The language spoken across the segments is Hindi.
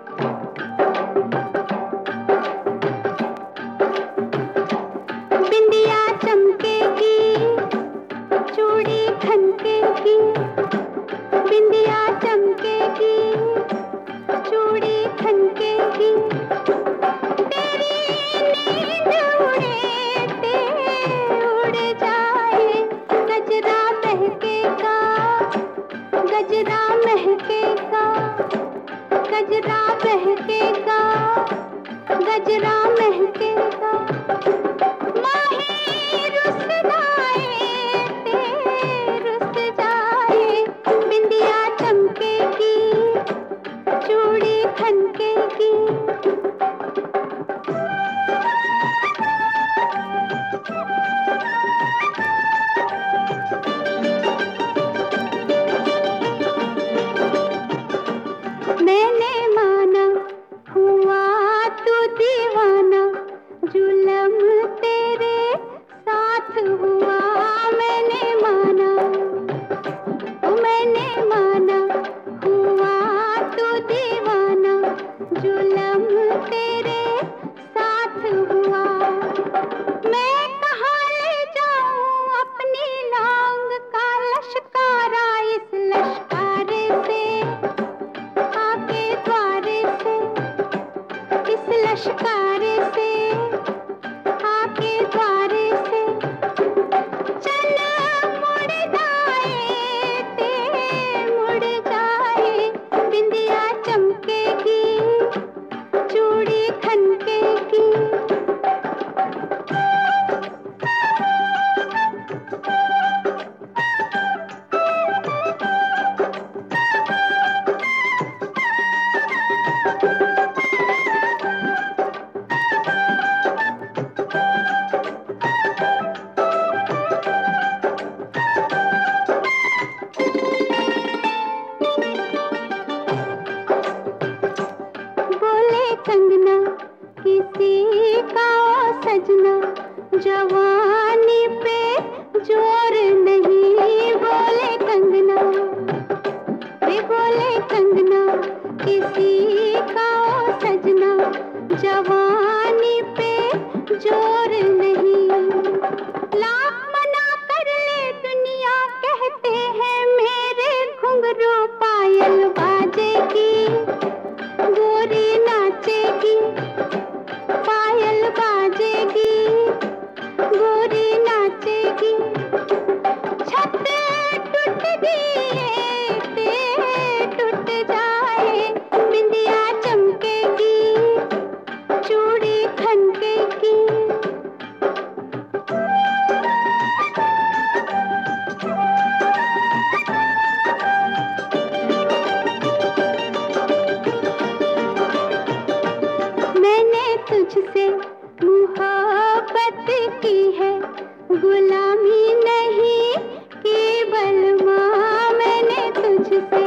बिंदिया चमकेगी, चूड़ी खनकेगी, बिंदिया चमकेगी, चूड़ी खनकेगी, तेरी नींद उड़े उड़ जाए, गजरा महकेगा, गजरा महकेगा, गजरा महकेगा, गजरा महकेगा, माही रुस जाए, बिंदिया चमकेगी, चूड़ी खनकेगी। मैंने माना हुआ तू दीवाना, जुल्म तेरे साथ हुआ, मैंने माना हुआ तू दीवाना, जुल्म तेरे साथ हुआ। मैं कहाँ ले जाऊं अपनी लांग का लश्कारा, इस लश्कारे से आके द्वारे से, इस लश्कारे से आके द्वारे से, चल मुड़ जाए, बिंदिया चमकेगी, चूड़ी खनकेगी। बोले कंगना किसी का ओ सजना, जवानी पे जोर नहीं, बोले कंगना, बोले कंगना किसी का ओ सजना, जवानी पे जोर नहीं। लाख मना कर ले दुनिया, कहते हैं मेरे घुंघरू पायल बाजेगी, गोरी नाचेगी, पायल बाजेगी, गोरी नाचेगी, छत टूट टूट जाए, बिंदिया चमकेगी, चूड़ी खनकेगी। मैंने तुझसे मोहब्बत की है, गुलामी नहीं की बलमा, मैंने तुझसे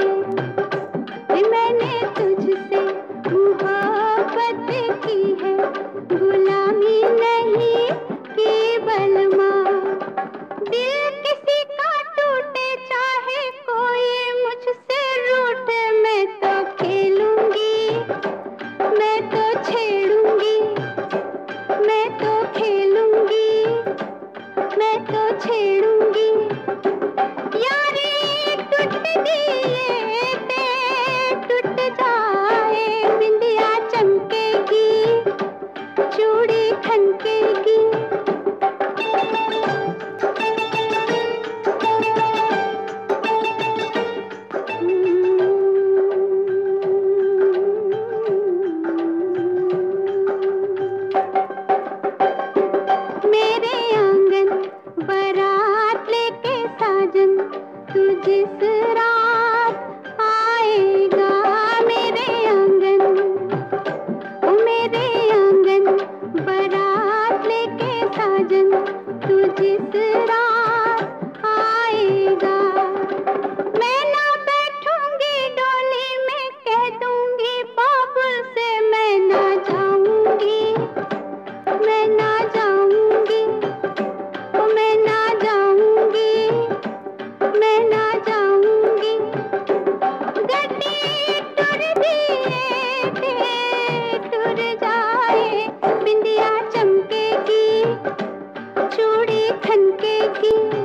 मोहब्बत की है, गुलामी नहीं की बलमा। दिल किसी का टूटे चाहे कोई मुझसे रूठे, मैं तो खेलूंगी, मैं तो छेड़ूंगी, मैं तो खेलूंगी, मैं ढनकेगी।